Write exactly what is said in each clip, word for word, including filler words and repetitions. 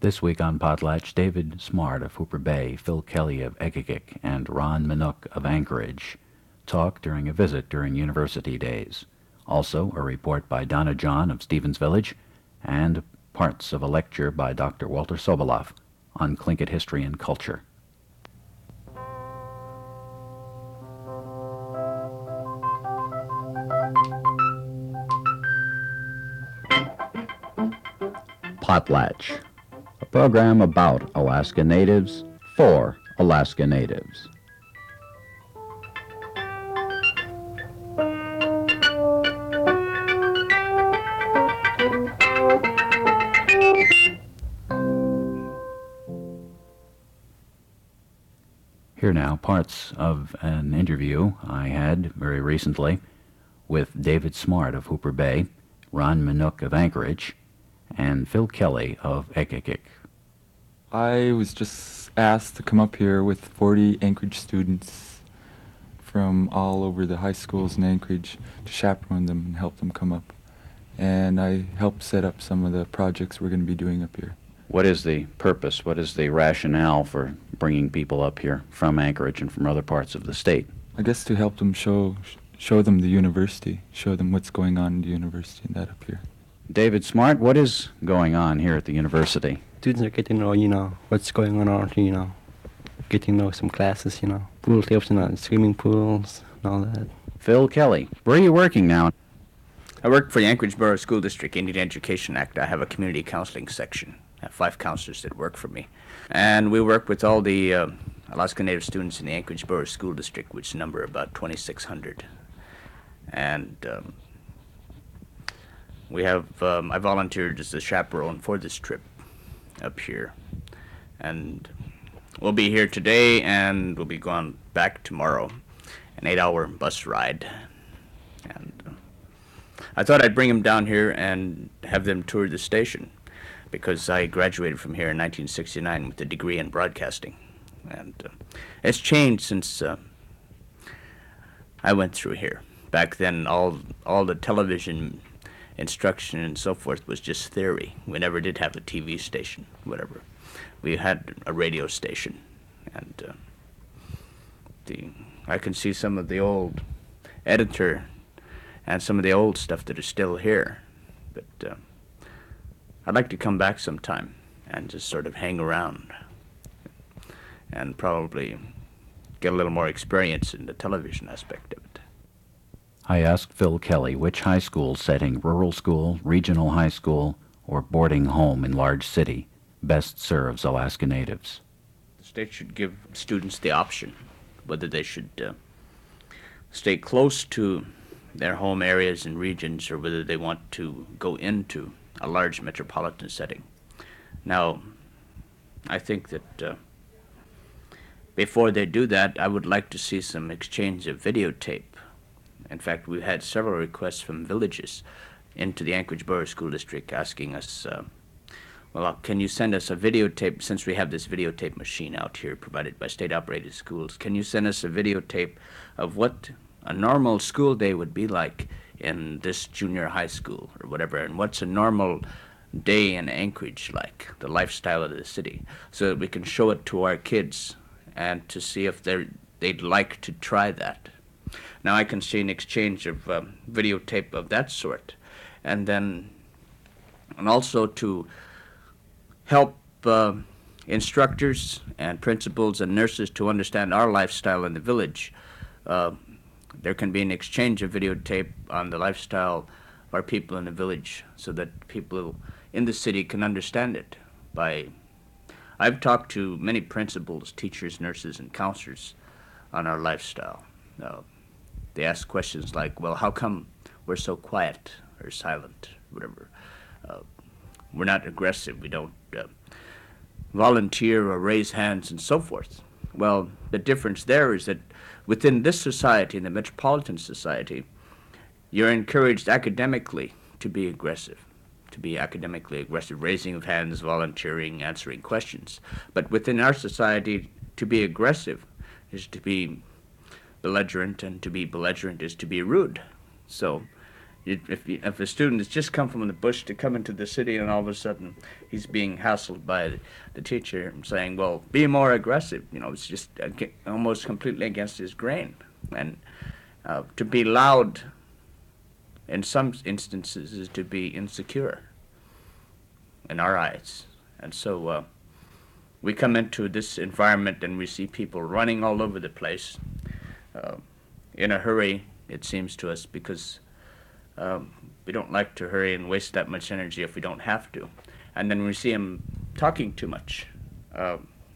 This week on Potlatch, David Smart of Hooper Bay, Phil Kelly of Egegik, and Ron Minook of Anchorage talk during a visit during university days. Also, a report by Donna John of Stevens Village, and parts of a lecture by Doctor Walter Sobolov on Tlingit history and culture. Potlatch, a program about Alaska Natives for Alaska Natives. Here now, parts of an interview I had very recently with David Smart of Hooper Bay, Ron Minook of Anchorage, and Phil Kelly of Egegik. I was just asked to come up here with forty Anchorage students from all over the high schools in Anchorage to chaperone them and help them come up. And I helped set up some of the projects we're going to be doing up here. What is the purpose, what is the rationale for bringing people up here from Anchorage and from other parts of the state? I guess to help them show show them the university, show them what's going on in the university and that up here. David Smart, what is going on here at the university? Students are getting to know, you know, what's going on around here, you know, getting to know some classes, you know, pool tips and uh, swimming pools and all that. Phil Kelly, where are you working now? I work for the Anchorage Borough School District Indian Education Act. I have a community counseling section. I have five counselors that work for me. And we work with all the uh, Alaska Native students in the Anchorage Borough School District, which number about twenty-six hundred. And um, we have, um, I volunteered as the chaperone for this trip up here. And we'll be here today and we'll be going back tomorrow, an eight-hour bus ride. And uh, I thought I'd bring them down here and have them tour the station, because I graduated from here in nineteen sixty-nine with a degree in broadcasting. And uh, it's changed since uh, I went through here. Back then, all all the television instruction and so forth was just theory. We never did have a T V station, whatever. We had a radio station. And uh, the I can see some of the old editor and some of the old stuff that is still here. But uh, I'd like to come back sometime and just sort of hang around and probably get a little more experience in the television aspect of it. I asked Phil Kelly which high school setting, rural school, regional high school, or boarding home in large city, best serves Alaska Natives. The state should give students the option whether they should uh, stay close to their home areas and regions or whether they want to go into a large metropolitan setting. Now, I think that uh, before they do that, I would like to see some exchange of videotape. In fact, we've had several requests from villages into the Anchorage Borough School District asking us, uh, well, can you send us a videotape, since we have this videotape machine out here provided by state-operated schools, can you send us a videotape of what a normal school day would be like in this junior high school or whatever, and what's a normal day in Anchorage like, the lifestyle of the city, so that we can show it to our kids and to see if they're, they'd like to try that. Now I can see an exchange of um, videotape of that sort, and then, and also to help uh, instructors and principals and nurses to understand our lifestyle in the village. Uh, there can be an exchange of videotape on the lifestyle of our people in the village so that people in the city can understand it. By, I've talked to many principals, teachers, nurses, and counselors on our lifestyle. Uh, they ask questions like, well, how come we're so quiet or silent, whatever? Uh, we're not aggressive, we don't uh, volunteer or raise hands and so forth. Well, the difference there is that within this society, in the metropolitan society, you're encouraged academically to be aggressive, to be academically aggressive, raising of hands, volunteering, answering questions. But within our society, to be aggressive is to be belligerent, and to be belligerent is to be rude. So You, if, you, if a student has just come from the bush to come into the city and all of a sudden he's being hassled by the, the teacher and saying, well, be more aggressive, you know, it's just ag- almost completely against his grain. And uh, to be loud in some instances is to be insecure in our eyes. And so uh, we come into this environment and we see people running all over the place uh, in a hurry, it seems to us, because um, we don't like to hurry and waste that much energy if we don't have to. And then we see them talking too much. Uh,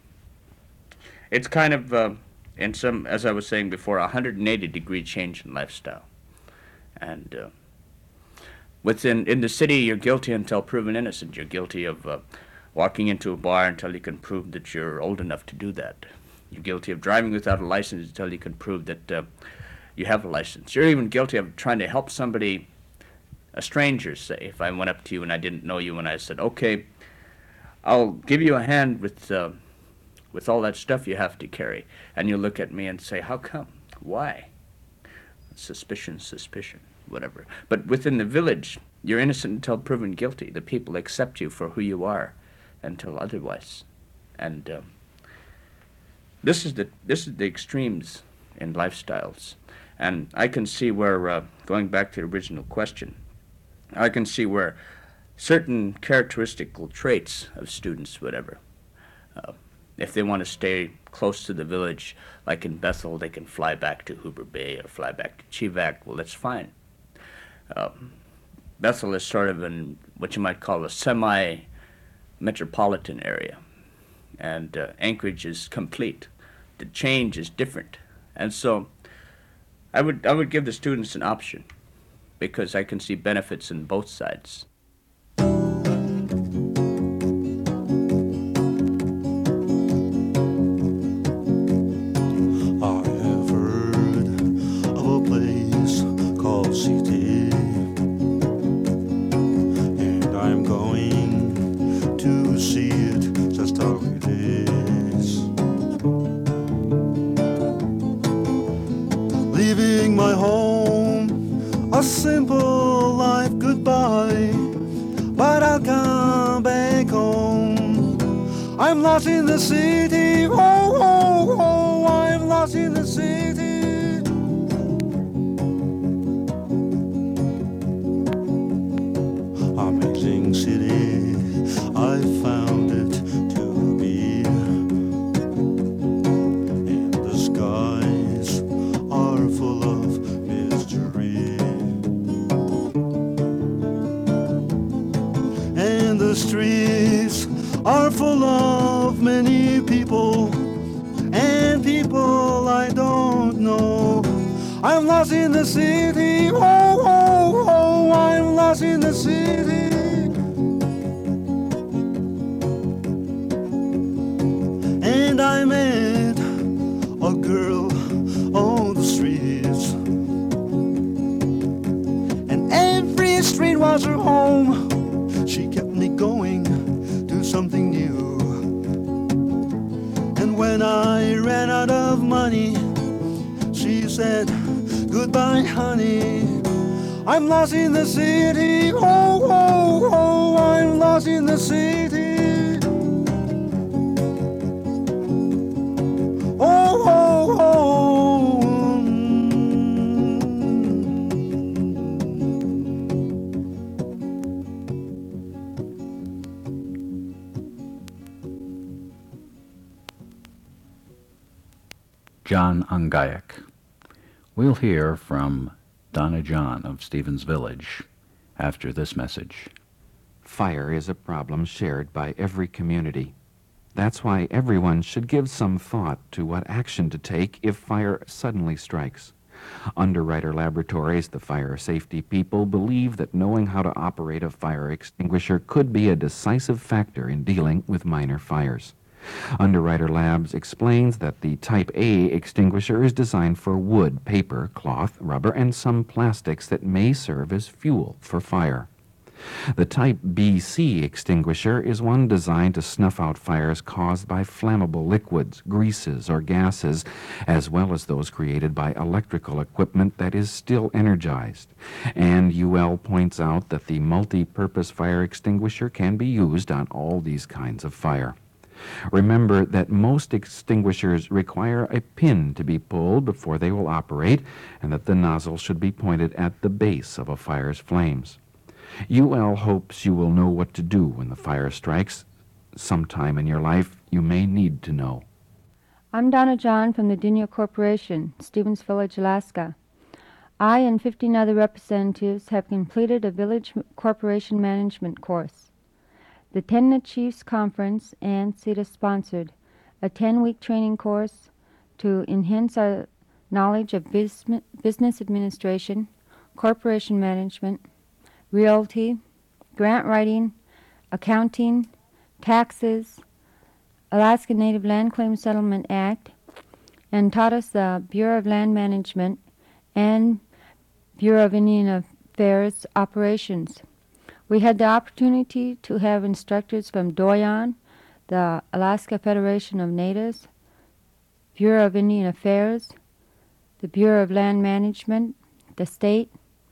it's kind of, uh, in some, as I was saying before, a one hundred eighty degree change in lifestyle. And uh, within in the city, you're guilty until proven innocent. You're guilty of uh, walking into a bar until you can prove that you're old enough to do that. You're guilty of driving without a license until you can prove that uh, you have a license. You're even guilty of trying to help somebody, a stranger, say, if I went up to you and I didn't know you and I said, okay, I'll give you a hand with uh, with all that stuff you have to carry. And you look at me and say, how come? Why? Suspicion, suspicion, whatever. But within the village, you're innocent until proven guilty. The people accept you for who you are until otherwise. And um, this is the this is the extremes in lifestyles. And I can see where, uh, going back to the original question, I can see where certain characteristical traits of students, whatever, uh, if they want to stay close to the village, like in Bethel, they can fly back to Hooper Bay or fly back to Chivak. Well, that's fine. Um, Bethel is sort of in what you might call a semi-metropolitan area, and uh, Anchorage is complete. The change is different, and so I would I would give the students an option, because I can see benefits in both sides. I'm lost in the city, oh, oh, oh, I'm lost in the city. Amazing city, I found it to be. And the skies are full of mystery. And the streets are full of many people, and people I don't know. I'm lost in the city, oh, oh, oh, I'm lost in the city. And I met a girl on the streets, and every street was her home. She kept me going, something new. And when I ran out of money, she said, goodbye, honey. I'm lost in the city, oh, oh, oh, I'm lost in the city. Oh, oh, oh. John Ungayak. We'll hear from Donna John of Stevens Village after this message. Fire is a problem shared by every community. That's why everyone should give some thought to what action to take if fire suddenly strikes. Underwriter Laboratories, the fire safety people, believe that knowing how to operate a fire extinguisher could be a decisive factor in dealing with minor fires. Underwriter Labs explains that the Type A extinguisher is designed for wood, paper, cloth, rubber, and some plastics that may serve as fuel for fire. The Type B C extinguisher is one designed to snuff out fires caused by flammable liquids, greases, or gases, as well as those created by electrical equipment that is still energized. And U L points out that the multi-purpose fire extinguisher can be used on all these kinds of fire. Remember that most extinguishers require a pin to be pulled before they will operate, and that the nozzle should be pointed at the base of a fire's flames. U L hopes you will know what to do when the fire strikes. Sometime in your life, you may need to know. I'm Donna John from the Dinya Corporation, Stevens Village, Alaska. I and fifteen other representatives have completed a Village Corporation Management course. The Tenna Chiefs Conference and C E T A sponsored a ten-week training course to enhance our knowledge of bus business administration, corporation management, realty, grant writing, accounting, taxes, Alaska Native Land Claim Settlement Act, and taught us the Bureau of Land Management and Bureau of Indian Affairs operations. We had the opportunity to have instructors from Doyon, the Alaska Federation of Natives, Bureau of Indian Affairs, the Bureau of Land Management, the state,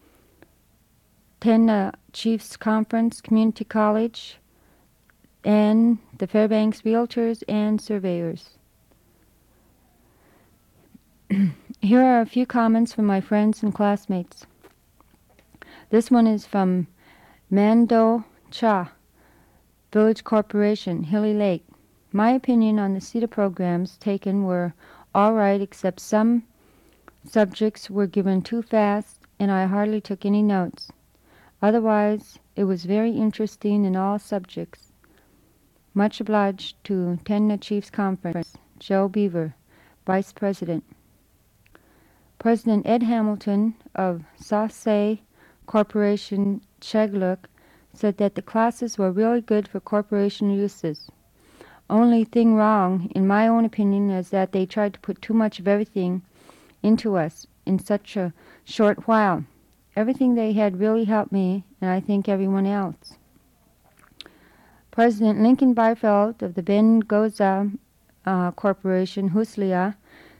Tenna Chiefs Conference, Community College, and the Fairbanks Realtors and Surveyors. Here are a few comments from my friends and classmates. This one is from Mando Cha, Village Corporation, Hilly Lake. My opinion on the C E T A programs taken were all right, except some subjects were given too fast and I hardly took any notes. Otherwise, it was very interesting in all subjects. Much obliged to Tenna Chiefs Conference, Joe Beaver, Vice President. President Ed Hamilton of Sauce Corporation, Chegluk, said that the classes were really good for corporation uses. Only thing wrong, in my own opinion, is that they tried to put too much of everything into us in such a short while. Everything they had really helped me, and I think everyone else. President Lincoln Beifeld of the Ben Goza uh, Corporation, Huslia,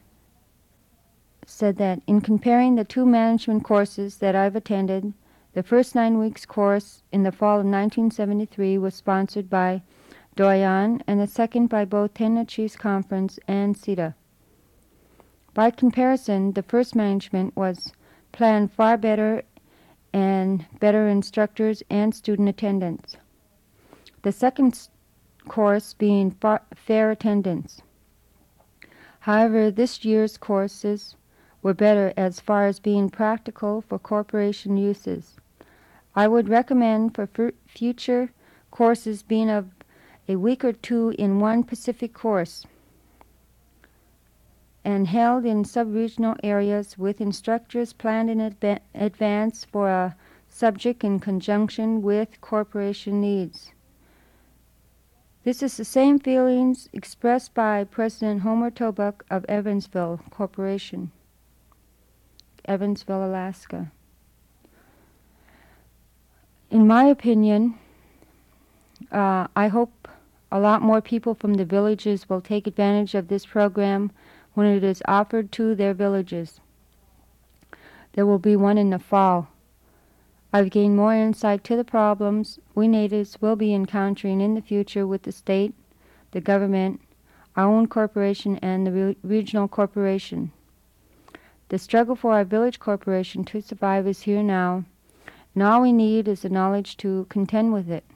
said that in comparing the two management courses that I've attended, the first nine weeks course in the fall of nineteen seventy-three was sponsored by Doyon, and the second by both Tenna Chiefs Conference and C E T A. By comparison, the first management was planned far better and better instructors and student attendance. The second course being far, fair attendance. However, this year's courses were better as far as being practical for corporation uses. I would recommend for f future courses being of a week or two in one Pacific course and held in sub-regional areas with instructors planned in adva advance for a subject in conjunction with corporation needs. This is the same feelings expressed by President Homer Tobuck of Evansville Corporation, Evansville, Alaska. In my opinion, uh, I hope a lot more people from the villages will take advantage of this program when it is offered to their villages. There will be one in the fall. I've gained more insight to the problems we natives will be encountering in the future with the state, the government, our own corporation, and the re regional corporation. The struggle for our village corporation to survive is here now, and all we need is the knowledge to contend with it.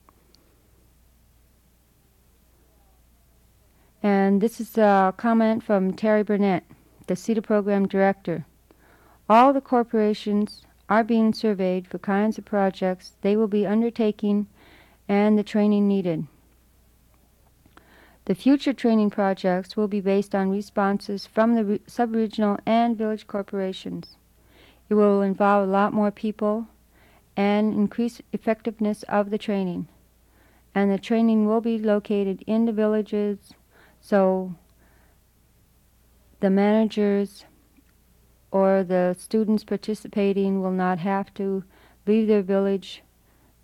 And this is a comment from Terry Burnett, the C E T A Program Director. All the corporations are being surveyed for kinds of projects they will be undertaking and the training needed. The future training projects will be based on responses from the sub-regional and village corporations. It will involve a lot more people and increase effectiveness of the training. And the training will be located in the villages, so the managers or the students participating will not have to leave their village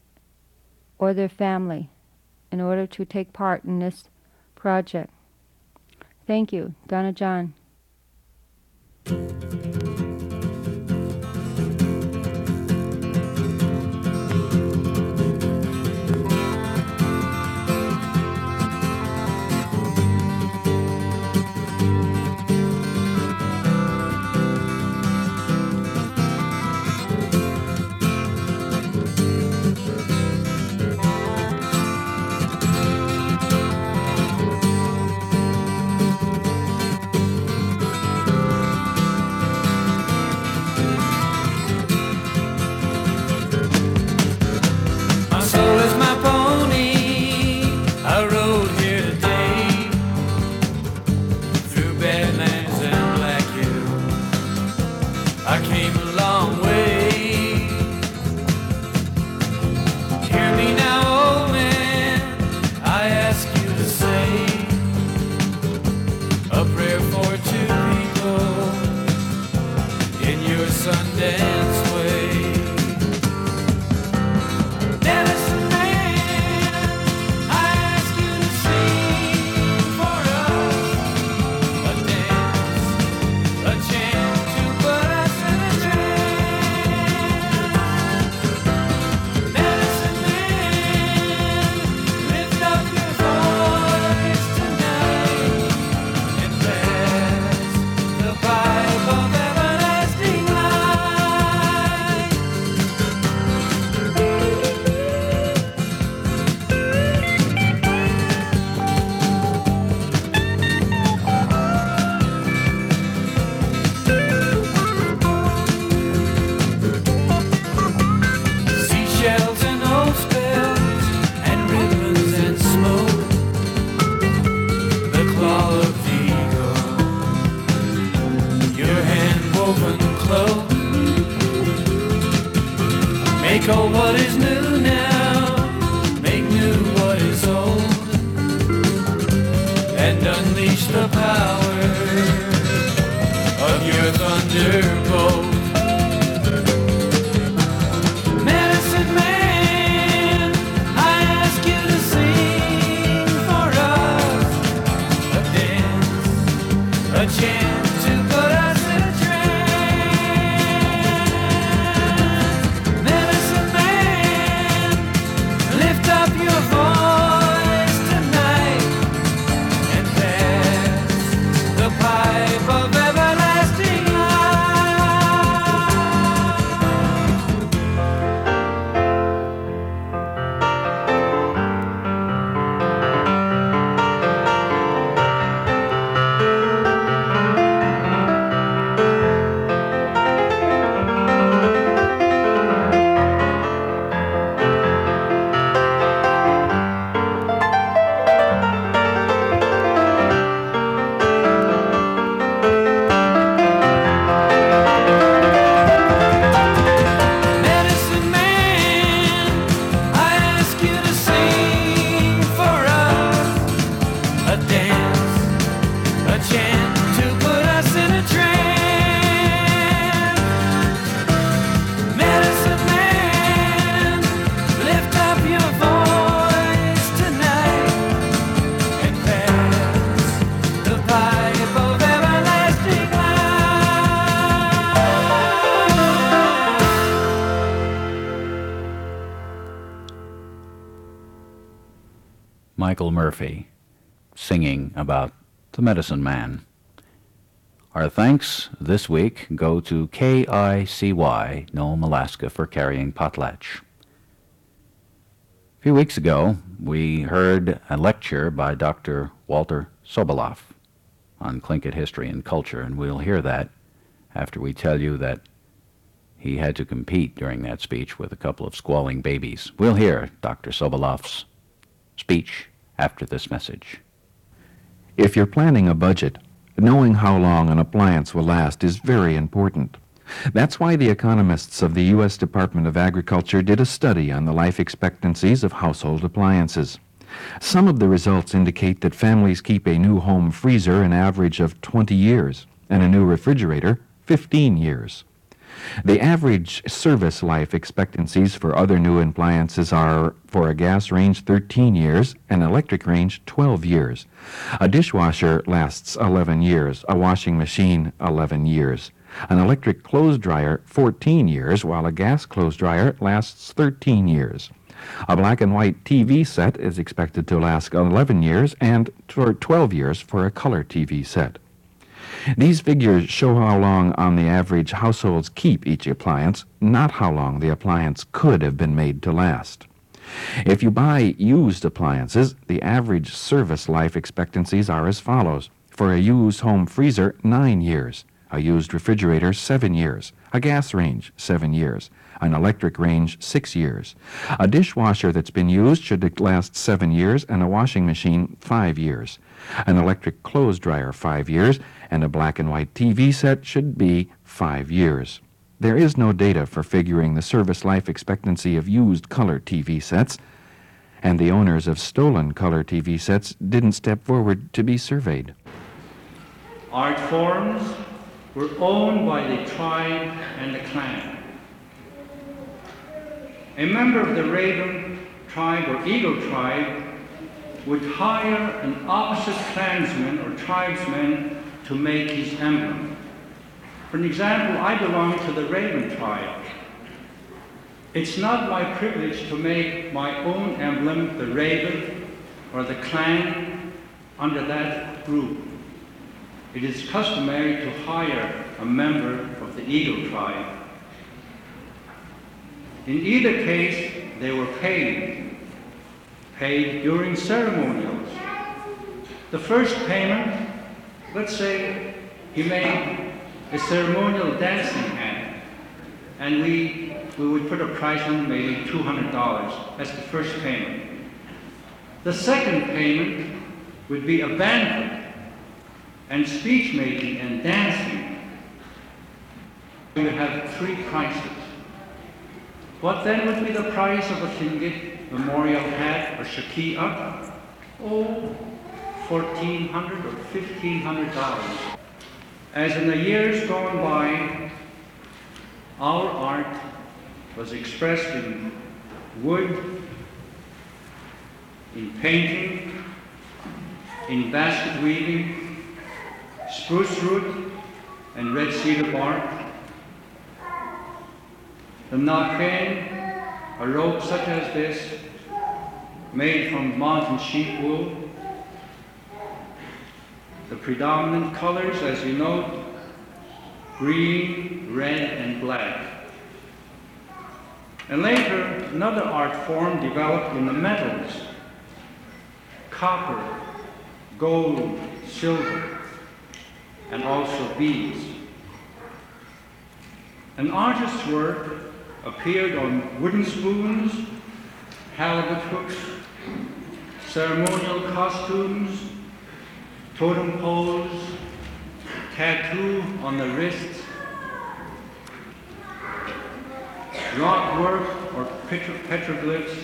or their family in order to take part in this project. Thank you, Donna John. My soul is my pony. I rode here today through Badlands and Black Hill. I came a long way. Hear me now, old man. I ask you to say a prayer for two people in your Sundance way. Medicine Man, I ask you to sing for us a dance, a chant to put us in a trance. Medicine Man, lift up your voice tonight and pass the pipe of everlasting light. Seashells and old spells and ribbons and smoke, the claw of the eagle, your hand-woven cloak. Make old what is new now, make new what is old, and unleash the power of your thunderbolt. Medicine Man, I ask you to sing for us a dance, a chant to put us in a trance. Medicine Man, lift up your voice tonight and pass the pipe of everlasting light. Medicine Man, I ask you to sing for us a dance, a chant to put us in a trance. Medicine Man, lift up your voice tonight and pass the pipe of everlasting light. Michael Murphy singing about the Medicine Man. Our thanks this week go to K I C Y, Nome, Alaska, for carrying potlatch. A few weeks ago, we heard a lecture by Doctor Walter Soboleff on Tlingit history and culture, and we'll hear that after we tell you that he had to compete during that speech with a couple of squalling babies. We'll hear Doctor Soboleff's speech after this message. If you're planning a budget, knowing how long an appliance will last is very important. That's why the economists of the U S Department of Agriculture did a study on the life expectancies of household appliances. Some of the results indicate that families keep a new home freezer an average of twenty years and a new refrigerator fifteen years. The average service life expectancies for other new appliances are, for a gas range, thirteen years, an electric range, twelve years. A dishwasher lasts eleven years, a washing machine, eleven years. An electric clothes dryer, fourteen years, while a gas clothes dryer lasts thirteen years. A black and white T V set is expected to last eleven years and for twelve years for a color T V set. These figures show how long on the average households keep each appliance, not how long the appliance could have been made to last. If you buy used appliances, the average service life expectancies are as follows. For a used home freezer, nine years. A used refrigerator, seven years. A gas range, seven years. An electric range, six years. A dishwasher that's been used should last seven years, and a washing machine, five years. An electric clothes dryer, five years, and a black and white T V set should be five years. There is no data for figuring the service life expectancy of used color T V sets, and the owners of stolen color T V sets didn't step forward to be surveyed. Art forms were owned by the tribe and the clan. A member of the Raven tribe or Eagle tribe would hire an opposite clansman or tribesman to make his emblem. For an example, I belong to the Raven tribe. It's not my privilege to make my own emblem, the Raven or the clan, under that group. It is customary to hire a member of the Eagle tribe. In either case, they were paid, paid during ceremonials. The first payment, let's say he made a ceremonial dancing hand, and we, we would put a price on maybe two hundred dollars. That's the first payment. The second payment would be a banquet and speech making and dancing. We would have three prices. What then would be the price of a Tlingit memorial hat or shaki'ah? Oh, fourteen hundred dollars or fifteen hundred dollars. As in the years gone by, our art was expressed in wood, in painting, in basket weaving, spruce root and red cedar bark. The nakhen, a robe such as this, made from mountain sheep wool. The predominant colors, as you note, green, red, and black. And later, another art form developed in the metals: copper, gold, silver, and also beads. An artist's work appeared on wooden spoons, halibut hooks, ceremonial costumes, totem poles, tattoo on the wrists, rock work or petro petroglyphs.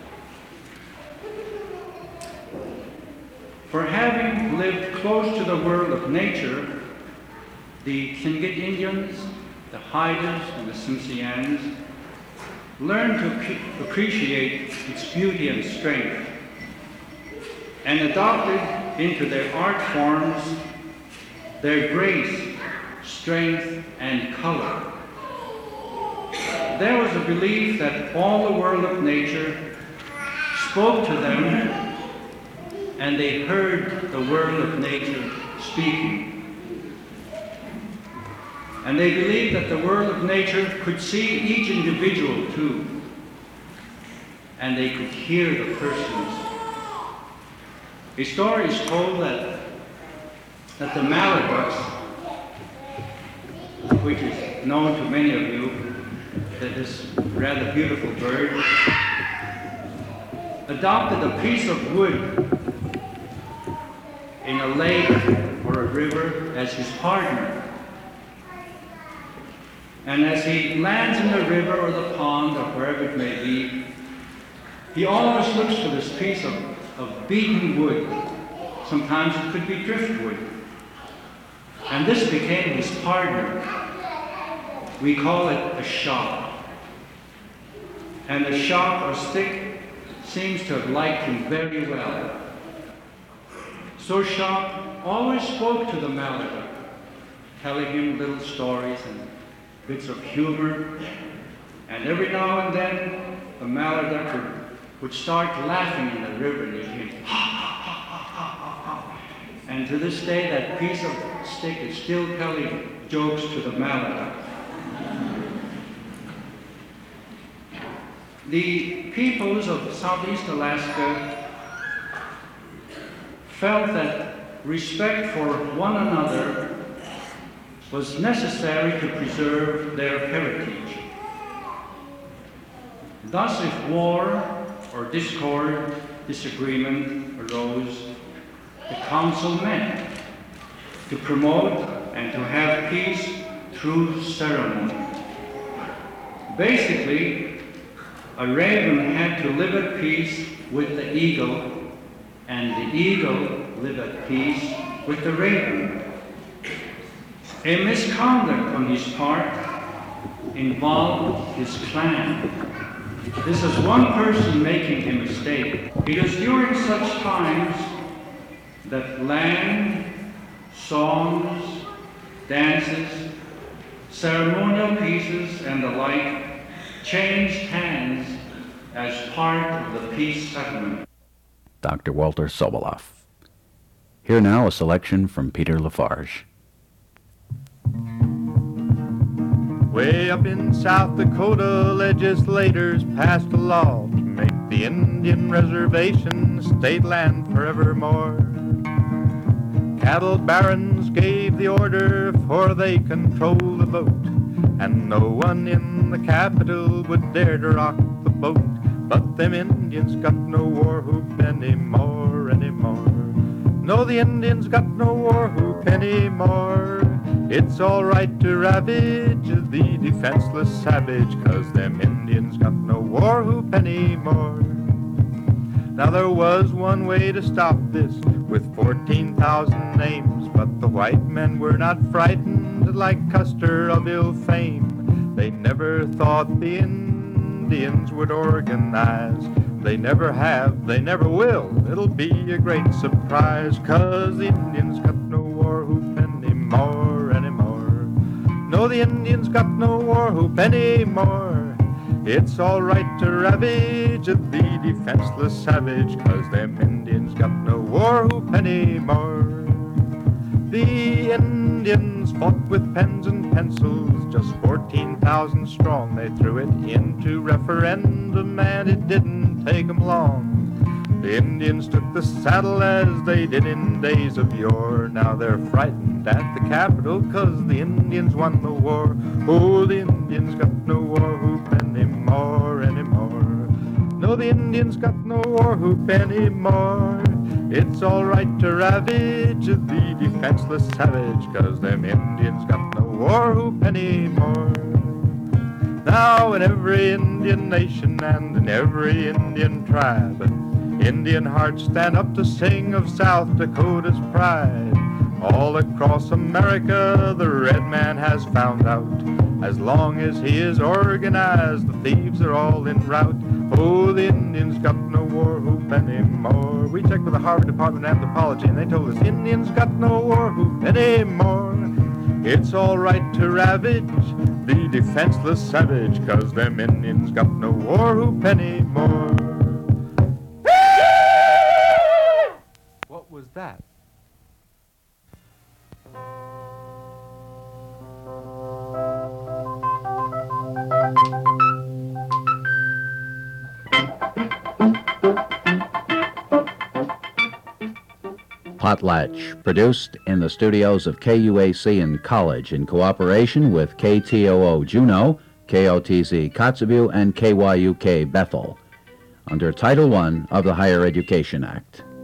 For having lived close to the world of nature, the Tlingit Indians, the Haidas, and the Tsimshians learned to appreciate its beauty and strength, and adopted into their art forms their grace, strength, and color. There was a belief that all the world of nature spoke to them, and they heard the world of nature speaking. And they believed that the world of nature could see each individual too, and they could hear the persons. A story is told that, that the Maladucks, which is known to many of you, that this rather beautiful bird, adopted a piece of wood in a lake or a river as his partner. And as he lands in the river or the pond or wherever it may be, he always looks for this piece of, of beaten wood. Sometimes it could be driftwood. And this became his partner. we call it a shock. And the shock or stick seems to have liked him very well. So Shock always spoke to the Mallard Duck, telling him little stories and bits of humor. And every now and then, the Mallard Duck would, would start laughing in the river near him. And to this day, that piece of stick is still telling jokes to the Mallard Duck. The peoples of Southeast Alaska felt that respect for one another was necessary to preserve their heritage. Thus, if war or discord, disagreement arose, the council met to promote and to have peace through ceremony. Basically, a raven had to live at peace with the eagle, and the eagle lived at peace with the raven. A misconduct on his part involved his clan. This is one person making a mistake. It is during such times that land, songs, dances, ceremonial pieces, and the like changed hands as part of the peace settlement. Doctor Walter Soboleff. Here now a selection from Peter Lafarge. Way up in South Dakota, legislators passed a law to make the Indian reservation state land forevermore. Cattle barons gave the order, for they control the vote, and no one in the capital would dare to rock the boat. But them Indians got no war whoop anymore, anymore. No, the Indians got no war whoop anymore. It's all right to ravage the defenseless savage, 'cause them Indians got no war whoop anymore. Now there was one way to stop this, with fourteen thousand names, but the white men were not frightened like Custer of ill fame. They never thought the Indians would organize. They never have, they never will. It'll be a great surprise, 'cause the Indians got no war whoop anymore, anymore. No, the Indians got no war whoop anymore. It's all right to ravage the defenseless savage, 'cause them Indians got no war whoop anymore. The Indians fought with pens and pencils, just fourteen thousand strong. They threw it into referendum and it didn't take 'em long. The Indians took the saddle as they did in days of yore. Now they're frightened at the capital, 'cause the Indians won the war. Oh, the Indians got no war whoop anymore, anymore. No, the Indians got no war whoop anymore. It's all right to ravage the defenseless savage, 'cause them Indians got no war whoop anymore. Now in every Indian nation and in every Indian tribe, Indian hearts stand up to sing of South Dakota's pride. All across America the red man has found out, as long as he is organized, the thieves are all in rout. Oh, the Indians got no war whoop anymore. We checked with the Harvard Department of Anthropology and they told us Indians got no war whoop anymore. It's all right to ravage the defenseless savage, 'cause them Indians got no war whoop anymore. What was that? Potlatch, produced in the studios of K U A C in College in cooperation with K T O O Juneau, K O T Z Kotzebue, and K Y U K Bethel, under Title one of the Higher Education Act.